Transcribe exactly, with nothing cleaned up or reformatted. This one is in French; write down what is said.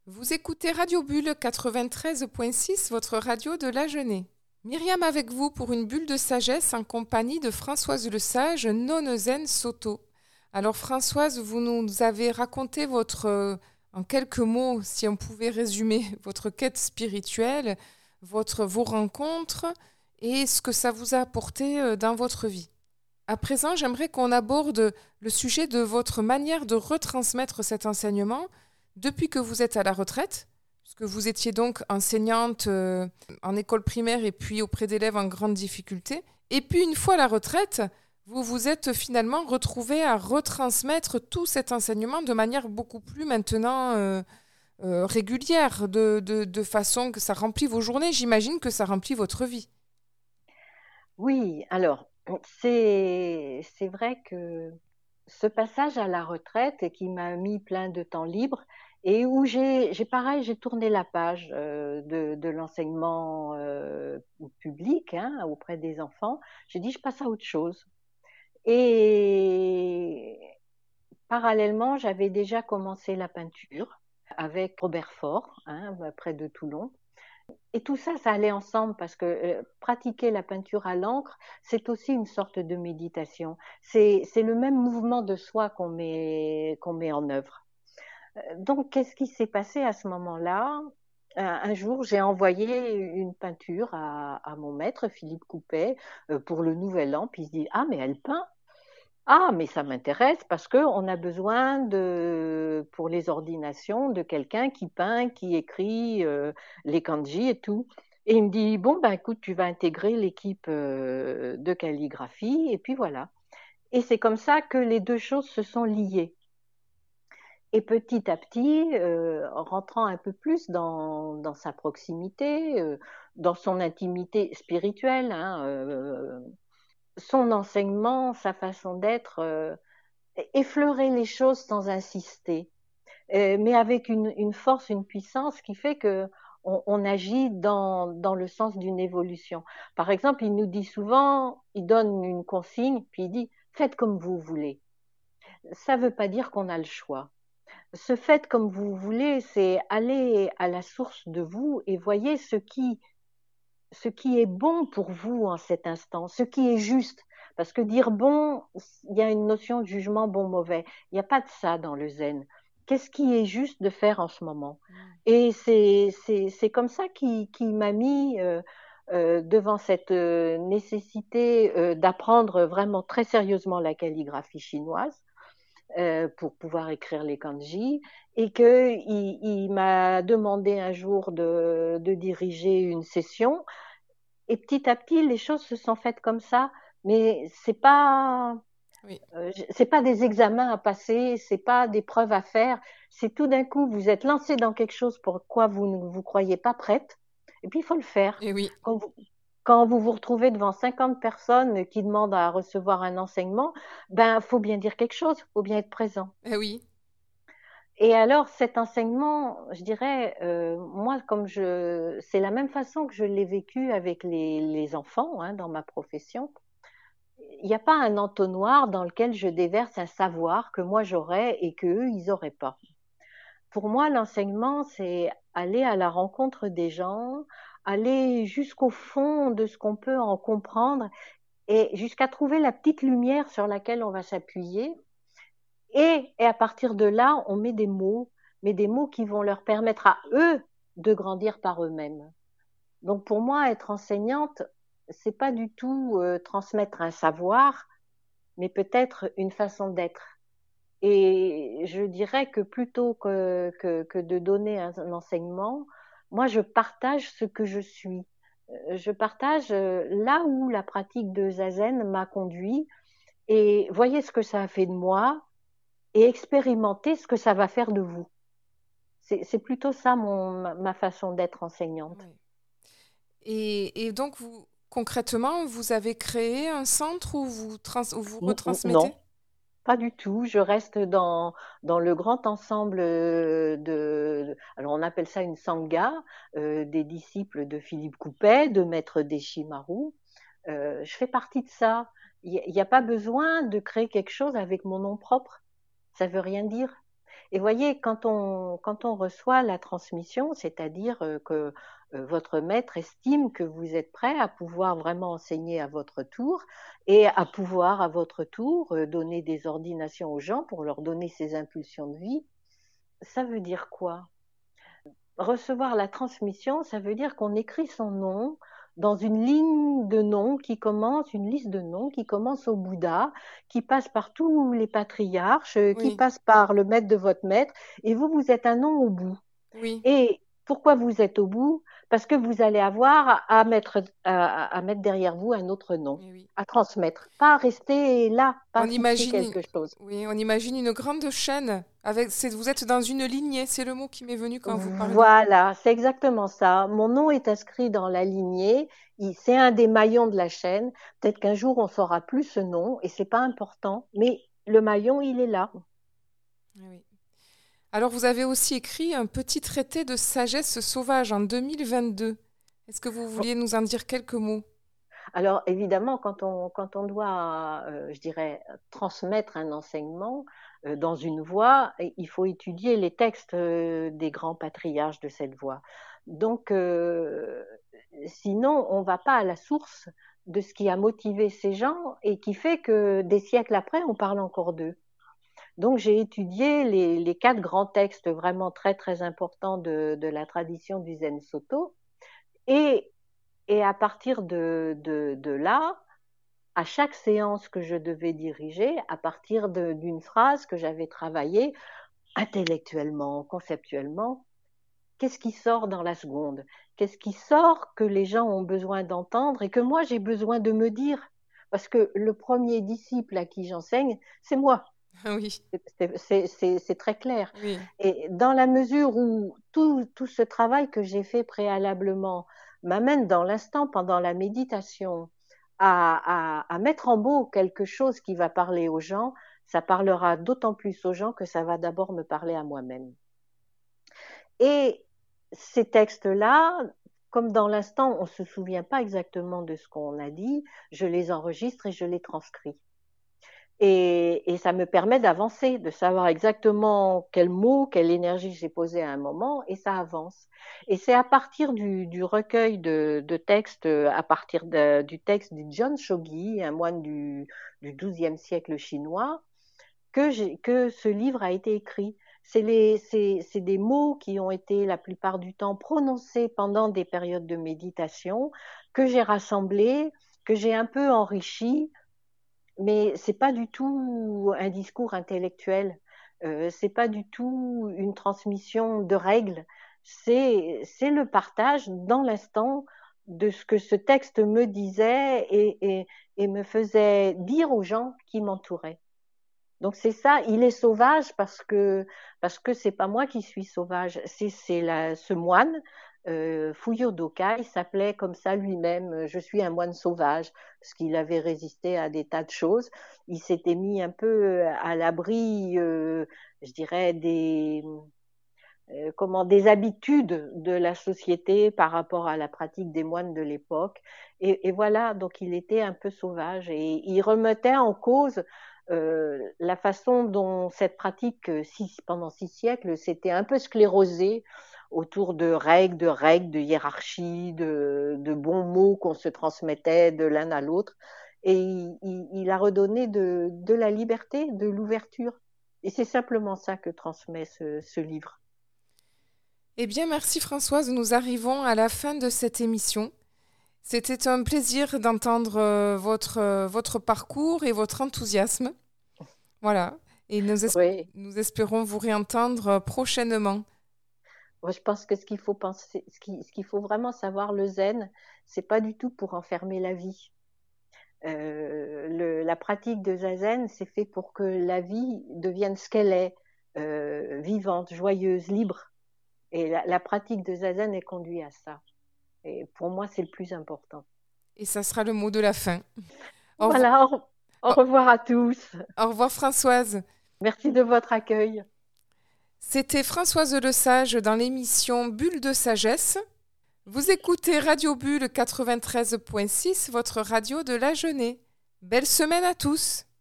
Vous écoutez Radio Bulle quatre-vingt-treize point six, votre radio de l'Agenais. Myriam avec vous pour une bulle de sagesse en compagnie de Françoise Lesage, nonne zen Soto. Alors Françoise, vous nous avez raconté votre, euh, en quelques mots, si on pouvait résumer, votre quête spirituelle, votre, vos rencontres et ce que ça vous a apporté euh, dans votre vie. À présent, j'aimerais qu'on aborde le sujet de votre manière de retransmettre cet enseignement depuis que vous êtes à la retraite, puisque vous étiez donc enseignante euh, en école primaire et puis auprès d'élèves en grande difficulté. Et puis une fois à la retraite, vous vous êtes finalement retrouvée à retransmettre tout cet enseignement de manière beaucoup plus maintenant euh, euh, régulière, de, de, de façon que ça remplit vos journées. J'imagine que ça remplit votre vie. Oui, alors, c'est c'est vrai que ce passage à la retraite qui m'a mis plein de temps libre et où j'ai j'ai pareil, j'ai tourné la page euh, de, de l'enseignement euh, public hein, auprès des enfants. J'ai dit, je passe à autre chose. Et parallèlement, j'avais déjà commencé la peinture avec Robert Faure, hein, près de Toulon. Et tout ça, ça allait ensemble parce que euh, pratiquer la peinture à l'encre, c'est aussi une sorte de méditation. C'est, c'est le même mouvement de soi qu'on met, qu'on met en œuvre. Euh, Donc, qu'est-ce qui s'est passé à ce moment-là? Un, un jour, j'ai envoyé une peinture à, à mon maître, Philippe Coupet, euh, pour le Nouvel An. Puis il se dit, ah, mais elle peint. Ah, mais ça m'intéresse parce qu'on a besoin de, pour les ordinations de quelqu'un qui peint, qui écrit euh, les kanji et tout. Et il me dit, bon, ben écoute, tu vas intégrer l'équipe euh, de calligraphie et puis voilà. Et c'est comme ça que les deux choses se sont liées. Et petit à petit, euh, en rentrant un peu plus dans, dans sa proximité, euh, dans son intimité spirituelle, hein, euh, son enseignement, sa façon d'être, euh, effleurer les choses sans insister, euh, mais avec une, une force, une puissance qui fait que on, on agit dans, dans le sens d'une évolution. Par exemple, il nous dit souvent, il donne une consigne, puis il dit faites comme vous voulez. Ça ne veut pas dire qu'on a le choix. Ce faites comme vous voulez, c'est aller à la source de vous et voyez ce qui ce qui est bon pour vous en cet instant, ce qui est juste. Parce que dire bon, il y a une notion de jugement bon-mauvais. Il n'y a pas de ça dans le zen. Qu'est-ce qui est juste de faire en ce moment? Mm. Et c'est, c'est, c'est comme ça qui, qui m'a mis euh, euh, devant cette euh, nécessité euh, d'apprendre vraiment très sérieusement la calligraphie chinoise euh, pour pouvoir écrire les kanji et qu'il il m'a demandé un jour de, de diriger une session et petit à petit, les choses se sont faites comme ça, mais c'est pas, Oui. euh, c'est pas des examens à passer, c'est pas des preuves à faire. C'est tout d'un coup, vous êtes lancé dans quelque chose pour quoi vous ne vous croyez pas prête, et puis il faut le faire. Et oui. Quand vous, quand vous vous retrouvez devant cinquante personnes qui demandent à recevoir un enseignement, ben faut bien dire quelque chose, faut bien être présent. Et oui. Et alors, cet enseignement, je dirais, euh, moi, comme je, c'est la même façon que je l'ai vécu avec les, les enfants hein, dans ma profession. Il n'y a pas un entonnoir dans lequel je déverse un savoir que moi j'aurais et qu'eux, ils n'auraient pas. Pour moi, l'enseignement, c'est aller à la rencontre des gens, aller jusqu'au fond de ce qu'on peut en comprendre et jusqu'à trouver la petite lumière sur laquelle on va s'appuyer. Et, et à partir de là, on met des mots, mais des mots qui vont leur permettre à eux de grandir par eux-mêmes. Donc pour moi, être enseignante, c'est pas du tout euh, transmettre un savoir, mais peut-être une façon d'être. Et je dirais que plutôt que, que, que de donner un, un enseignement, moi je partage ce que je suis. Euh, Je partage euh, là où la pratique de Zazen m'a conduit et voyez ce que ça a fait de moi et expérimentez ce que ça va faire de vous. C'est, c'est plutôt ça mon, ma façon d'être enseignante. Oui. Et, et donc, vous, concrètement, vous avez créé un centre où vous, trans- où vous retransmettez? Non, pas du tout. Je reste dans, dans le grand ensemble de, alors on appelle ça une sangha, euh, des disciples de Philippe Coupet, de Maître Deshimaru. Euh, je fais partie de ça. Il n'y a pas besoin de créer quelque chose avec mon nom propre. Ça veut rien dire. Et voyez, quand on, quand on reçoit la transmission, c'est-à-dire euh, que euh, votre maître estime que vous êtes prêt à pouvoir vraiment enseigner à votre tour et à pouvoir à votre tour euh, donner des ordinations aux gens pour leur donner ces impulsions de vie, ça veut dire quoi? Recevoir la transmission, ça veut dire qu'on écrit son nom dans une ligne de noms qui commence, une liste de noms qui commence au Bouddha, qui passe par tous les patriarches, qui Oui, passe par le maître de votre maître, et vous, vous êtes un nom au bout. oui, Et pourquoi vous êtes au bout? Parce que vous allez avoir à mettre, à, à mettre derrière vous un autre nom, eh oui. à transmettre, pas rester là, pas On fixer imagine, quelque chose. oui, on imagine une grande chaîne avec, c'est, vous êtes dans une lignée, c'est le mot qui m'est venu quand vous parliez. Voilà, c'est exactement ça. Mon nom est inscrit dans la lignée. Il- C'est un des maillons de la chaîne. Peut-être qu'un jour on saura plus ce nom et c'est pas important, mais le maillon il est là. Eh oui. Alors, vous avez aussi écrit un petit traité de sagesse sauvage en deux mille vingt-deux. Est-ce que vous vouliez nous en dire quelques mots? Alors évidemment, quand on, quand on doit, euh, je dirais, transmettre un enseignement euh, dans une voie, il faut étudier les textes euh, des grands patriarches de cette voie. Donc, euh, sinon, on ne va pas à la source de ce qui a motivé ces gens et qui fait que des siècles après, on parle encore d'eux. Donc, j'ai étudié les, les quatre grands textes vraiment très, très importants de, de la tradition du Zen Soto. Et et à partir de, de, de là, à chaque séance que je devais diriger, à partir de, d'une phrase que j'avais travaillée intellectuellement, conceptuellement, qu'est-ce qui sort dans la seconde? Qu'est-ce qui sort que les gens ont besoin d'entendre et que moi j'ai besoin de me dire? Parce que le premier disciple à qui j'enseigne, c'est moi. Ah oui, C'est, c'est, c'est, c'est très clair. oui, Et dans la mesure où tout, tout ce travail que j'ai fait préalablement m'amène dans l'instant, pendant la méditation, à, à, à mettre en mots quelque chose qui va parler aux gens, ça parlera d'autant plus aux gens que ça va d'abord me parler à moi-même. Et ces textes-là, comme dans l'instant, on ne se souvient pas exactement de ce qu'on a dit, je les enregistre et je les transcris. Et, et ça me permet d'avancer, de savoir exactement quel mot, quelle énergie j'ai posé à un moment, et ça avance. Et c'est à partir du, du recueil de, de textes, à partir de, du texte du John Shogi, un moine du, du douzième siècle chinois, que, j'ai, que ce livre a été écrit. C'est, les, c'est, c'est des mots qui ont été la plupart du temps prononcés pendant des périodes de méditation, que j'ai rassemblés, que j'ai un peu enrichis, mais c'est pas du tout un discours intellectuel, euh, c'est pas du tout une transmission de règles, c'est, c'est le partage dans l'instant de ce que ce texte me disait et, et, et me faisait dire aux gens qui m'entouraient. Donc c'est ça, il est sauvage parce que parce que c'est pas moi qui suis sauvage, c'est c'est la, ce moine euh, Fuyo Doka, il s'appelait comme ça lui-même. Je suis un moine sauvage parce qu'il avait résisté à des tas de choses. Il s'était mis un peu à l'abri, euh, je dirais des euh, comment des habitudes de la société par rapport à la pratique des moines de l'époque. Et, et voilà, donc il était un peu sauvage et il remettait en cause euh, la façon dont cette pratique, six, pendant six siècles, s'était un peu sclérosée autour de règles, de règles, de hiérarchies, de, de bons mots qu'on se transmettait de l'un à l'autre. Et il, il, il a redonné de, de la liberté, de l'ouverture. Et c'est simplement ça que transmet ce, ce livre. Eh bien, merci Françoise, nous arrivons à la fin de cette émission. C'était un plaisir d'entendre euh, votre, euh, votre parcours et votre enthousiasme. Voilà, et nous, es- Oui. nous espérons vous réentendre euh, prochainement. Moi, je pense que ce qu'il faut penser, ce qu'il, ce qu'il faut vraiment savoir, le zen, c'est pas du tout pour enfermer la vie. Euh, le, la pratique de zazen, c'est fait pour que la vie devienne ce qu'elle est, euh, vivante, joyeuse, libre. Et la, la pratique de zazen est conduite à ça. Et pour moi, c'est le plus important. Et ça sera le mot de la fin. Au revoir, Voilà, au, au au- revoir à tous. au revoir Françoise. Merci de votre accueil. C'était Françoise Lesage dans l'émission Bulle de sagesse. Vous écoutez Radio Bulle quatre-vingt-treize point six, votre radio de la Genée. Belle semaine à tous!